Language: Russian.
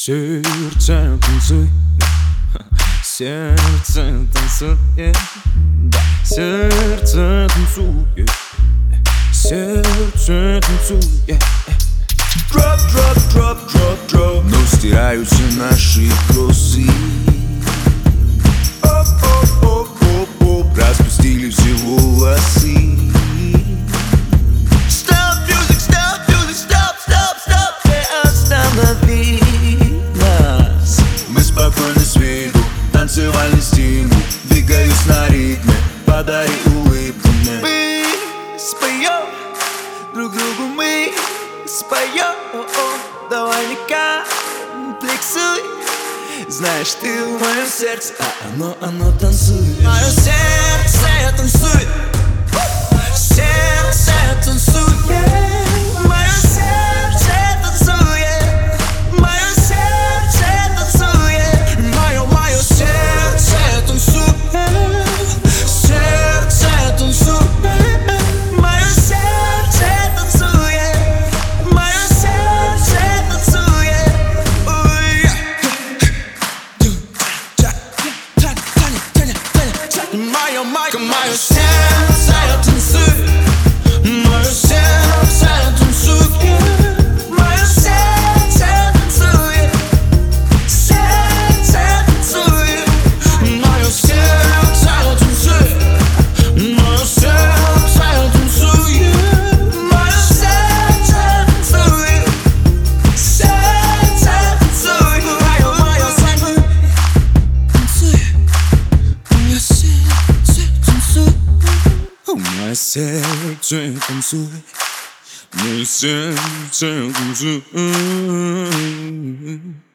Сердце танцуй, сердце танцует, да. Сердце танцует, сердце танцует. Drop, drop, drop, drop, drop. Но стираются наши грозы. Оп, оп, оп, оп, оп. Распустили все волосы. Stop music, stop music, stop, stop, stop. Не останови нас. Мы спокойно с виду, танцевальный стимул. Двигаюсь на ритме, подари улыбку мне. Мы споем друг другу, мы споем. Давай не комплексуй. Знаешь, ты в моем сердце, а оно танцует. Мое сердце танцует. Сердце танцует. Мое сердце танцует. Мое сердце танцует. Мое сердце танцует. Сердце танцует. Мое сердце танцует. Мое сердце танцует. Мое сердце танцует. Мое сердце танцует. Мое сердце танцует. Сердце танцует. Мое сердце танцует. Мое сердце танцует. Мое сердце танцует. Сердце танцует. Мое сердце танцует. Мое сердце танцует. Мое сердце танцует, мое сердце танцует.